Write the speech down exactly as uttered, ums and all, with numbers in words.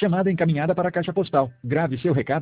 Chamada encaminhada para a caixa postal. Grave seu recado